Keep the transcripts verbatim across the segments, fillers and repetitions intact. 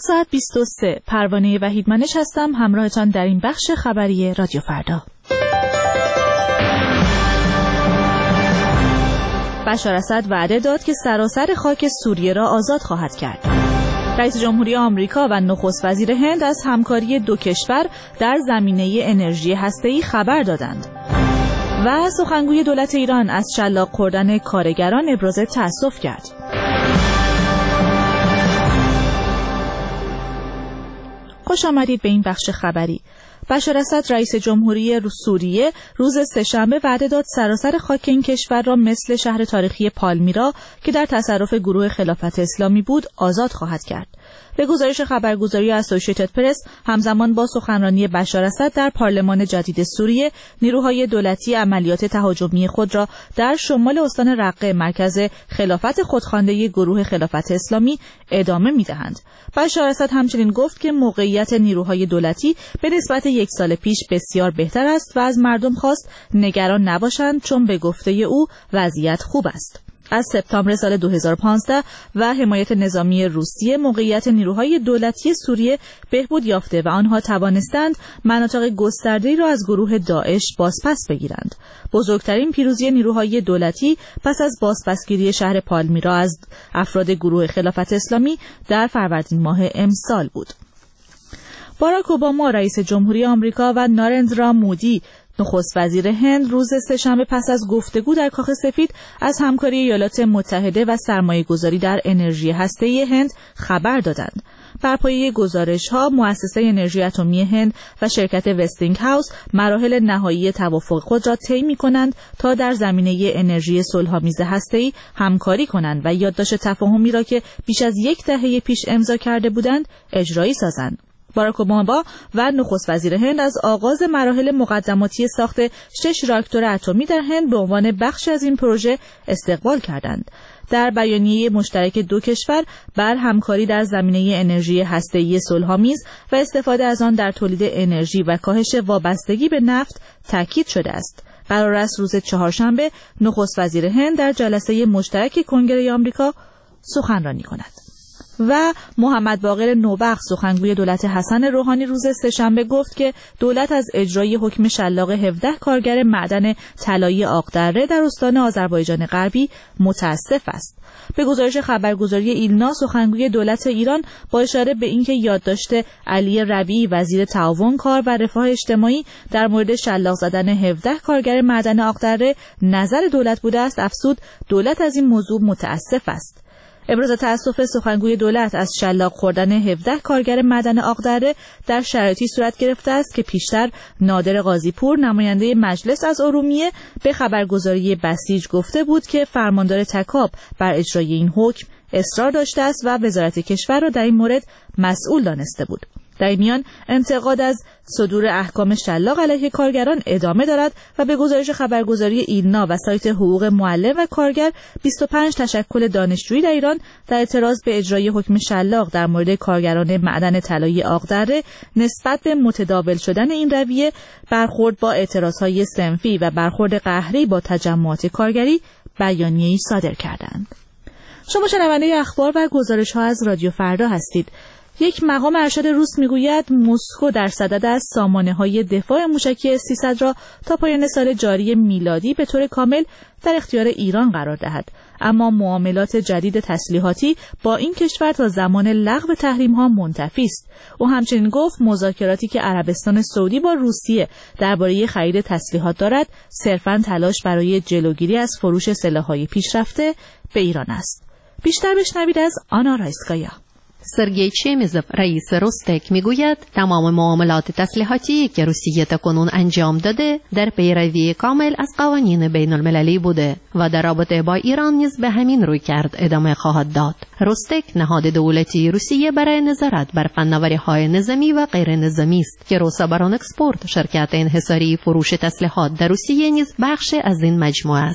ساعت بیست و سه. پروانه وحیدمنش هستم همراهتان در این بخش خبری رادیو فردا. بشار اسد وعده داد که سراسر خاک سوریه را آزاد خواهد کرد. رئیس جمهوری آمریکا و نخست وزیر هند از همکاری دو کشور در زمینه انرژی هسته‌ای خبر دادند. و سخنگوی دولت ایران از شلاق خوردن کارگران ابراز تأسف کرد. خوش آمدید به این بخش خبری. بشار اسد رئیس جمهوری سوریه روز سه‌شنبه وعده داد سراسر خاک این کشور را مثل شهر تاریخی پالمیرا که در تصرف گروه خلافت اسلامی بود آزاد خواهد کرد. به گزارش خبرگزاری اسوسییتد پرس، همزمان با سخنرانی بشار اسد در پارلمان جدید سوریه، نیروهای دولتی عملیات تهاجمی خود را در شمال استان رقه مرکز خلافت خودخوانده گروه خلافت اسلامی ادامه می‌دهند. بشار اسد همچنین گفت که موقعیت نیروهای دولتی به نسبت یک سال پیش بسیار بهتر است و از مردم خواست نگران نباشند چون به گفته او وضعیت خوب است. از سپتامبر سال دو هزار و پانزده و حمایت نظامی روسیه موقعیت نیروهای دولتی سوریه بهبود یافته و آنها توانستند مناطق گسترده‌ای را از گروه داعش بازپس بگیرند. بزرگترین پیروزی نیروهای دولتی پس از بازپسگیری شهر پالمیرا از افراد گروه خلافت اسلامی در فروردین ماه امسال بود. باراک اوباما رئیس جمهوری آمریکا و نارندرا مودی نخست وزیر هند روز سه‌شنبه پس از گفتگو در کاخ سفید از همکاری ایالات متحده و سرمایه‌گذاری در انرژی هسته‌ای هند خبر دادند. بر پایه گزارش‌ها، مؤسسه انرژی اتمی هند و شرکت وستینگ هاوس مراحل نهایی توافق خود را طی می‌کنند تا در زمینه انرژی صلح‌آمیز هسته‌ای همکاری کنند و یادداشت تفاهمی را که بیش از یک دهه پیش امضا کرده بودند اجرایی سازند. باراک اوباما و نخست وزیر هند از آغاز مراحل مقدماتی ساخت شش راکتور اتمی در هند به عنوان بخش از این پروژه استقبال کردند. در بیانیه مشترک دو کشور بر همکاری در زمینه انرژی هسته‌ای صلح‌آمیز و استفاده از آن در تولید انرژی و کاهش وابستگی به نفت تاکید شده است. قرار است روز چهارشنبه نخست وزیر هند در جلسه مشترک کنگره آمریکا سخنرانی کند. و محمد باقر نوبخت سخنگوی دولت حسن روحانی روز سه‌شنبه گفت که دولت از اجرای حکم شلاق هفده کارگر معدن طلایی آقدره در استان آذربایجان غربی متاسف است. به گزارش خبرگزاری ایلنا، سخنگوی دولت ایران با اشاره به اینکه یادداشت علی ربیعی وزیر تعاون کار و رفاه اجتماعی در مورد شلاق زدن هفده کارگر معدن آقدره نظر دولت بوده است، افزود دولت از این موضوع متاسف است. ابراز تأسف سخنگوی دولت از شلاق خوردن هفده کارگر معدن آقدره در شرایطی صورت گرفته است که پیشتر نادر قاضی‌پور نماینده مجلس از ارومیه به خبرگزاری بسیج گفته بود که فرماندار تکاب بر اجرای این حکم اصرار داشته است و وزارت کشور را در این مورد مسئول دانسته بود. در این میان انتقاد از صدور احکام شلاق علیه کارگران ادامه دارد و به گزارش خبرگزاری ایلنا و سایت حقوق معلم و کارگر، بیست و پنج تشکل دانشجویی در ایران در اعتراض به اجرای حکم شلاق در مورد کارگران معدن طلایی آقدره نسبت به متداول شدن این رویه، برخورد با اعتراضهای صنفی و برخورد قهری با تجمعات کارگری بیانیه‌ای صادر کردند. شما شنونده اخبار و گزارش‌ها از رادیو فردا هستید. یک مقام ارشد روس میگوید مسکو در صدد است سامانه‌های دفاع موشکی اس سیصد را تا پایان سال جاری میلادی به طور کامل در اختیار ایران قرار دهد، اما معاملات جدید تسلیحاتی با این کشور تا زمان لغو تحریم‌ها منتفی است. او همچنین گفت مذاکراتی که عربستان سعودی با روسیه درباره خرید تسلیحات دارد صرفاً تلاش برای جلوگیری از فروش سلاح‌های پیشرفته به ایران است. بیشتر بشنوید از آنا رایسکایا. سرگئی چمیزوف رئیس روستک میگوید تمام معاملات تسلیحاتی که روسیه تاکنون انجام داده در پیروی کامل از قوانین بین المللی بوده و در رابطه با ایران نیز به همین روی کرد ادامه خواهد داد. روستک نهاد دولتی روسیه برای نظارت بر فناوری‌های نظامی و غیر نظامی است که روسابران اکسپورت شرکت انحصاری فروش تسلیحات در روسیه نیز بخش از این مجموعه است.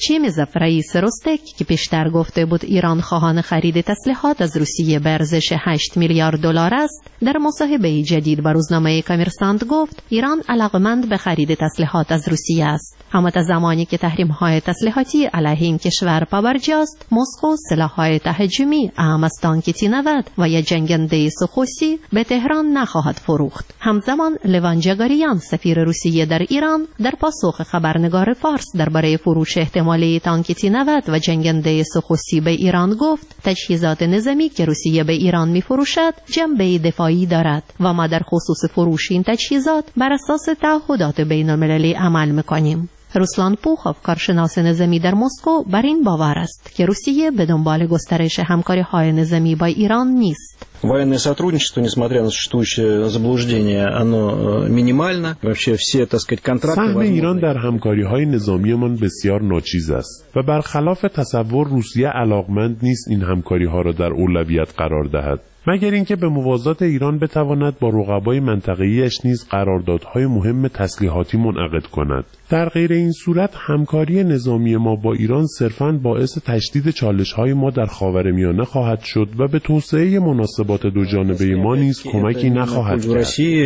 چیمیزوف رئیس روستک که پیشتر گفته بود ایران خواهان خرید تسلیحات از روسیه به ارزش هشت میلیارد دلار است، در مصاحبه جدید با روزنامه کامرسانت گفت ایران علاقمند به خرید تسلیحات از روسیه است. اما تا زمانی که تحریم‌های تسلیحاتی علیه این کشور پابرجاست، مسکو سلاح‌های تهاجمی اهم از تانک تی نود و یا جنگنده سوخوسی به تهران نخواهد فروخت. همزمان لوان جاگاریان سفیر روسیه در ایران در پاسخ خبرنگار فارس درباره فروش احتمالی تانک تی نود و جنگنده سوخوسی به ایران گفت تجهیزات نظامی که روسیه به ایران می‌فروشد جنبه دفاعی دارد و ما در خصوص فروش این تجهیزات بر اساس تعهدات بین‌المللی عمل می‌کنیم. روسلان پوخوف کارشناس نظامی در مسکو بر این باور است که روسیه به دنبال گسترش همکاری‌های نظامی با ایران نیست. Военное сотрудничество, несмотря на существующее заблуждение, оно минимально. Вообще все, так сказать, контракты. سهم ایران در همکاری‌های نظامیمان بسیار ناچیز است و برخلاف تصور روسیه علاقمند نیست این همکاری‌ها را در اولویت قرار دهد. مگر اینکه به موازات ایران بتواند با رقبای منطقه‌ایش نیز قراردادهای مهم تسلیحاتی منعقد کند. در غیر این صورت همکاری نظامی ما با ایران صرفاً باعث تشدید چالش‌های ما در خاورمیانه خواهد شد و به توسعه مناسبات دو جانبه ما نیز کمکی نخواهد کرد.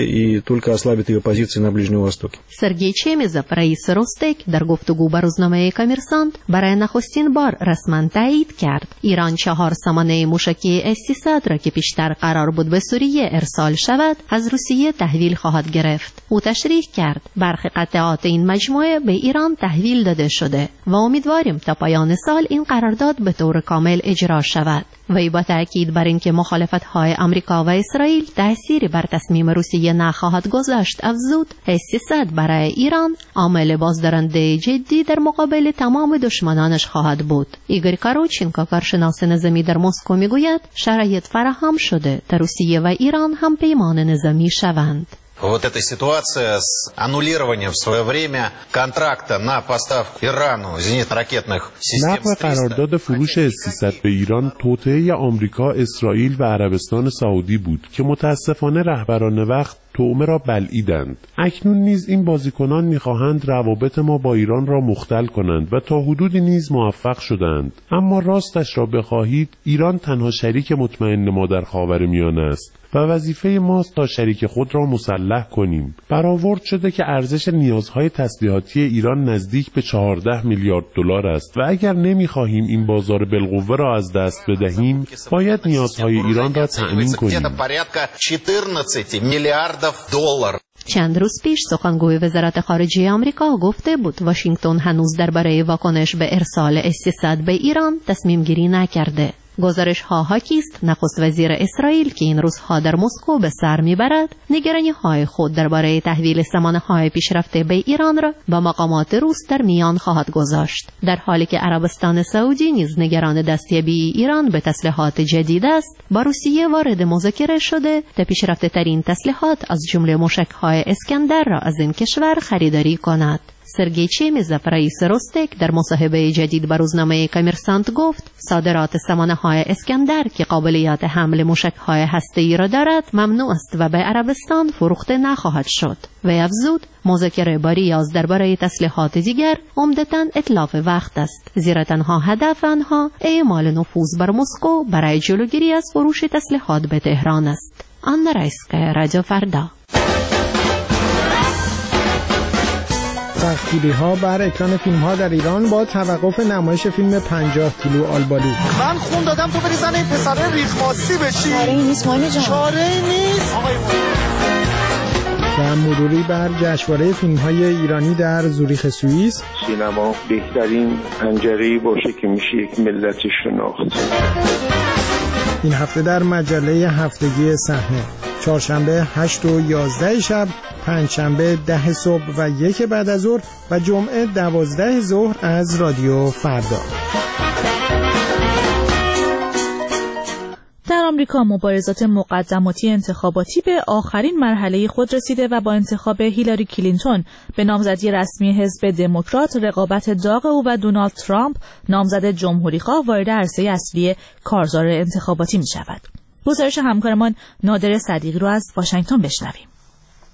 سرگئی چمیزوف رئیس روستک در گفتگو با روزنامه کامرسانت برای نخستین بار رسما تایید کرد ایران چهار سامانه موشکی اس سیصد را که پیشتر قرار بود به سوریه ارسال شود از روسیه تحویل خواهد گرفت. او تشریح کرد برخی قطعات این مجموعه به ایران تحویل داده شده و امیدواریم تا پایان سال این قرارداد به طور کامل اجرا شود. وی با تأکید بر اینکه مخالفت‌های آمریکا و اسرائیل تأثیری بر تصمیم روسیه نخواهد گذاشت افزود اس سیصد برای ایران عامل بازدارنده جدی در مقابل تمام دشمنانش خواهد بود. ایگور کاروچینکو کارشناس نظامی در مسکو میگوید شرایط فراهم شده تا روسیه و ایران هم پیمان نظامی شوند. Вот эта ситуация с аннулированием в свое время контракта на поставку Ирану зенитно-ракетных систем. نقض قرارداد فروش اس سیصد به ایران توطئه آمریکا، اسرائیل و عربستان سعودی بود که متاسفانه رهبران وقت طعمه را بلعیدند. اکنون نیز این بازیکنان می‌خواهند روابط ما با ایران را مختل کنند و تا حدودی نیز موفق شدند. اما راستش را بخواهید ایران تنها شریک مطمئن ما در خاورمیانه است و وظیفه ماست تا شریک خود را مسلح کنیم. برآورد شده که ارزش نیازهای تسلیحاتی ایران نزدیک به چهارده میلیارد دلار است و اگر نمی‌خواهیم این بازار بالقوه را از دست بدهیم باید نیازهای ایران را تأمین کنیم. چند روز پیش سخنگوی وزارت خارجه آمریکا گفته بود واشنگتن هنوز درباره واکنش به ارسال اس سیصد به ایران تصمیم گیری نکرده. گزارش ها حاکی است نخست وزیر اسرائیل که این روزها در مسکو به سر میبرد نگرانی های خود درباره تحویل سامانه های پیشرفته به ایران را با مقامات روس در میان خواهد گذاشت، در حالی که عربستان سعودی نیز نگران دستیابی ایران به تسلیحات جدید است. با روسیه وارد مذاکره شده تا پیشرفته ترین تسلیحات از جمله موشک های اسکندر را از این کشور خریداری کند. سرگئی چمیزوف رئیس روستک در مصاحبه جدید با روزنامه کامرسانت گفت صادرات سامانه‌های اسکندر که قابلیت حمل موشک‌های هسته‌ای را دارد ممنوع است و به عربستان فروخته نخواهد شد. و افزود مذاکره با ریاض درباره تسلیحات دیگر عمدتاً اتلاف وقت است، زیرا تنها هدف آنها اعمال نفوذ بر مسکو برای جلوگیری از فروش تسلیحات به تهران است. آنا رایسکا، رادیو فردا. سختگیری ها بر اکران فیلم ها در ایران با توقف نمایش فیلم پنجاه کیلو آلبالو. من خون دادم تو بری زن این پسره ریخماسی بشی. چاره ای نیست مامی جان. چاره ای نیست. و مروری بر جشنواره فیلم های ایرانی در زوریخ سوئیس. سینما بهترین پنجره‌ای باشه که میشه یک ملت شناخت. این هفته در مجله هفتگی صحنه چهارشنبه هشت و یازده شب، پنجشنبه ده صبح و یک بعد از ظهر و جمعه دوازده ظهر از رادیو فردا. در آمریکا مبارزات مقدماتی انتخاباتی به آخرین مرحله خود رسیده و با انتخاب هیلاری کلینتون به نامزدی رسمی حزب دموکرات رقابت داغ او و دونالد ترامپ نامزد جمهوری‌خواه وارد عرصه اصلی کارزار انتخاباتی می شود. گزارش همکارمان نادر صدیقی رو از واشنگتن بشنویم.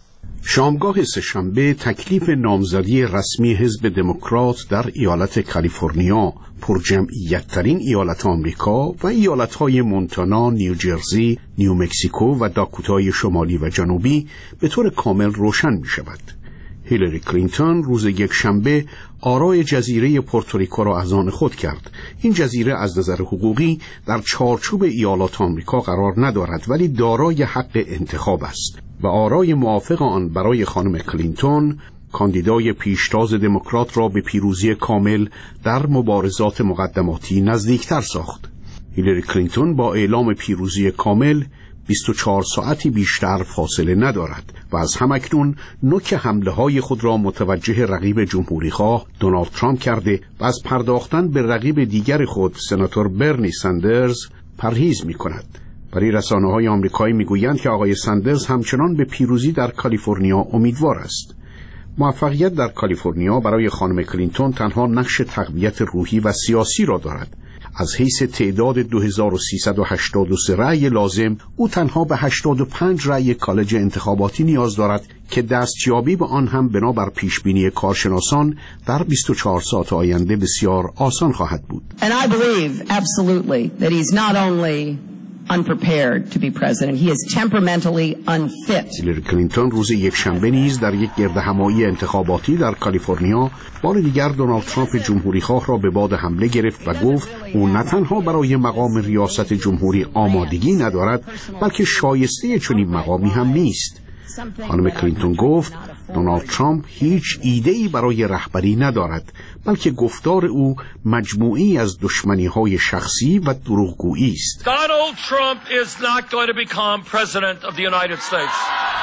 شامگاه سه‌شنبه تکلیف نامزدی رسمی حزب دموکرات در ایالت کالیفرنیا، پرجمعیت‌ترین ایالت آمریکا، و ایالت‌های مونتانا، نیوجرسی، نیومکسیکو و داکوتای شمالی و جنوبی به طور کامل روشن می‌شود. هیلاری کلینتون روز یکشنبه آرای جزیره پورتوریکو را از آن خود کرد. این جزیره از نظر حقوقی در چارچوب ایالات آمریکا قرار ندارد، ولی دارای حق انتخاب است و آرای موافق آن برای خانم کلینتون، کاندیدای پیشتاز دموکرات، را به پیروزی کامل در مبارزات مقدماتی نزدیکتر ساخت. هیلاری کلینتون با اعلام پیروزی کامل بیست و چهار ساعتی بیشتر فاصله ندارد و از همکنون نوک حمله های خود را متوجه رقیب جمهوریخواه دونالد ترامپ کرده و از پرداختن به رقیب دیگر خود، سناتور برنی سندرز، پرهیز می کند. ولی رسانه‌های آمریکایی میگویند که آقای سندرز همچنان به پیروزی در کالیفرنیا امیدوار است. موفقیت در کالیفرنیا برای خانم کلینتون تنها نقش تقویت روحی و سیاسی را دارد. از حیث تعداد دو هزار و سیصد و هشتاد و سه رأی لازم، او تنها به هشتاد و پنج رأی کالج انتخاباتی نیاز دارد که دستیابی به آن هم بنابر پیشبینی کارشناسان در بیست و چهار ساعت آینده بسیار آسان خواهد بود. And I believe absolutely that he's not only unprepared to be president, he is temperamentally unfit. هیلاری کلینتون روز یکشنبه نیز در یک گردهمایی انتخاباتی در کالیفرنیا بار دیگر دونالد ترامپ جمهوریخواه را به باد حمله گرفت و گفت او نه تنها برای مقام ریاست جمهوری آمادگی ندارد، بلکه شایسته چنین مقامی هم نیست. خانم کلینتون گفت دونالد ترامپ هیچ ایده‌ای برای رهبری ندارد، بلکه گفتار او مجموعی از دشمنی‌های شخصی و دروغگویی است. Donald Trump is not going to become president of the United States.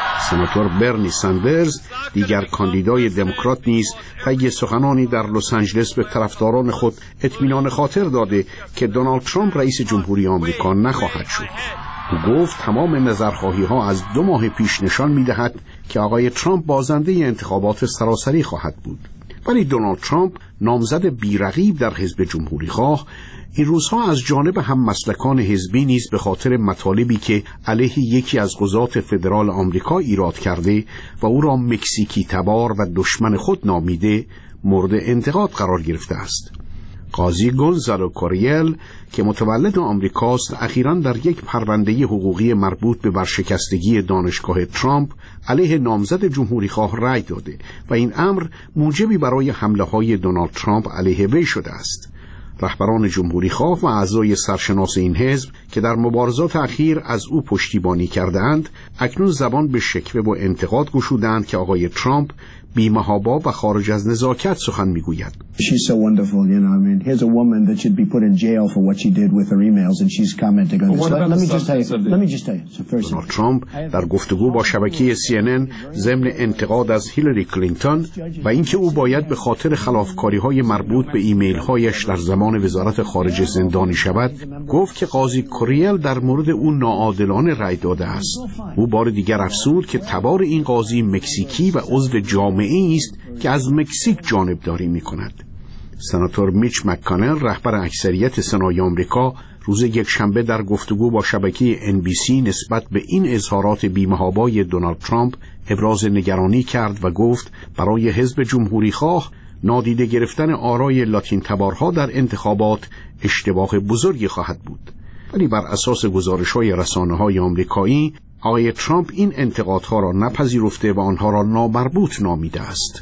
سناتور برنی سندرز، دیگر کاندیدای دموکرات، نیز طی سخنانی در لس آنجلس به طرفداران خود اطمینان خاطر داده که دونالد ترامپ رئیس جمهوری آمریکا نخواهد شد. او گفت تمام نظرخواهی ها از دو ماه پیش نشان می دهد که آقای ترامپ بازنده انتخابات سراسری خواهد بود. ولی دونالد ترامپ، نامزد بی‌رقیب در حزب جمهوریخواه، این روزها از جانب هم مسلکان حزبی نیز به خاطر مطالبی که علیه یکی از قضات فدرال آمریکا ایراد کرده و او را مکزیکی تبار و دشمن خود نامیده، مورد انتقاد قرار گرفته است. قاضی گونزالو کوریل که متولد آمریکاست، اخیراً در یک پرونده حقوقی مربوط به ورشکستگی دانشگاه ترامپ علیه نامزد جمهوریخواه رأی داده و این امر موجبی برای حمله‌های دونالد ترامپ علیه وی شده است. رهبران جمهوریخواه و اعضای سرشناس این حزب که در مبارزات اخیر از او پشتیبانی کرده‌اند، اکنون زبان به شکوه و انتقاد گشودند که آقای ترامپ بی‌محابا و خارج از نزاکت سخن میگوید. She's so wonderful, you know. I mean, here's a woman that should be put in jail for what she did with her emails, and she's commenting on this. Let me just tell you. Let me just tell you. So first, دونالد ترامپ در گفتگو با شبکه سی ان ان ضمن انتقاد از هیلاری کلینتون و اینکه او باید به خاطر خلافکاری‌های مربوط به ایمیل‌هایش در زمان وزارت خارجه زندانی شود، گفت که قاضی کوریل در مورد او ناعادلانه رأی داده است. او بار دیگر افزود که تبار این قاضی مکزیکی و عضو جامعه‌ای است که از مکزیک جانبداری می‌کند. سناتور میچ مک‌کانل، رهبر اکثریت سنای آمریکا، روز یکشنبه در گفتگو با شبکه ان بی سی نسبت به این اظهارات بی‌محابای دونالد ترامپ ابراز نگرانی کرد و گفت برای حزب جمهوریخواه نادیده گرفتن آرای لاتین تبارها در انتخابات اشتباه بزرگی خواهد بود. ولی بر اساس گزارش‌های رسانه‌های آمریکایی، آقای ترامپ این انتقادها را نپذیرفته و آنها را نامربوط نامیده است.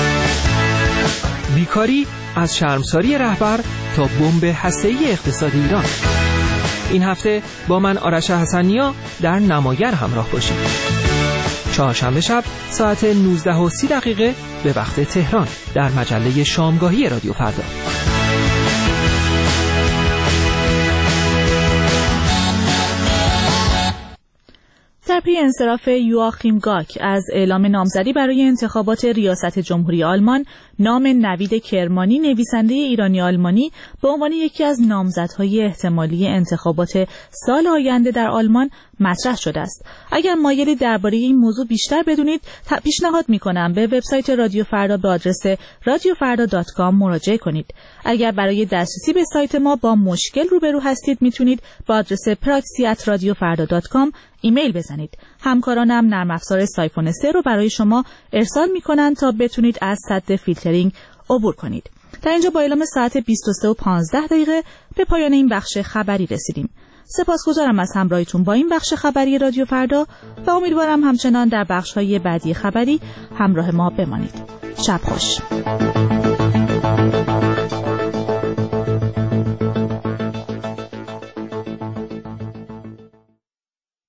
بیکاری از شرمساری رهبر تا بمب هسته‌ای اقتصاد ایران. این هفته با من آرش حسنیا در نماگر همراه باشید. چهارشنبه شب ساعت نوزده و سی دقیقه به وقت تهران در مجله شامگاهی رادیو فردا. در پی انصراف یواخیم گاک از اعلام نامزدی برای انتخابات ریاست جمهوری آلمان، نام نوید کرمانی، نویسنده ایرانی آلمانی، به عنوان یکی از نامزدهای احتمالی انتخابات سال آینده در آلمان مطرح شده است. اگر مایلی درباره این موضوع بیشتر بدونید، پیشنهاد می‌کنم به وبسایت رادیو فردا به آدرس رادیو فردا دات کام مراجعه کنید. اگر برای دسترسی به سایت ما با مشکل روبرو هستید، میتونید با آدرس پراکسی ات رادیو فردا دات کام ایمیل بزنید. بفرمایید. همکارانم نرم افزار سایفون سه رو برای شما ارسال می‌کنند تا بتونید از سد فیلترینگ عبور کنید. در اینجا با اعلام ساعت بیست و سه و پانزده دقیقه به پایان این بخش خبری رسیدیم. سپاسگزارم از همراهیتون با این بخش خبری رادیو فردا و امیدوارم همچنان در بخش‌های بعدی خبری همراه ما بمانید. شب خوش.